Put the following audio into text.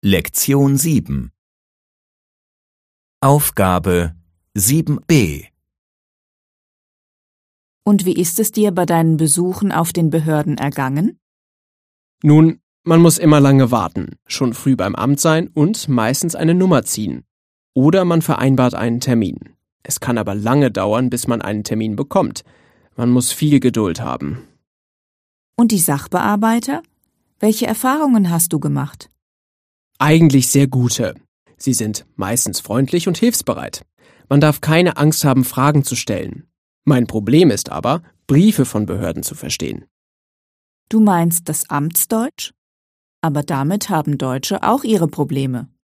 Lektion 7 Aufgabe 7b Und wie ist es dir bei deinen Besuchen auf den Behörden ergangen? Nun, man muss immer lange warten, schon früh beim Amt sein und meistens eine Nummer ziehen. Oder man vereinbart einen Termin. Es kann aber lange dauern, bis man einen Termin bekommt. Man muss viel Geduld haben. Und die Sachbearbeiter? Welche Erfahrungen hast du gemacht? Eigentlich sehr gute. Sie sind meistens freundlich und hilfsbereit. Man darf keine Angst haben, Fragen zu stellen. Mein Problem ist aber, Briefe von Behörden zu verstehen. Du meinst das Amtsdeutsch? Aber damit haben Deutsche auch ihre Probleme.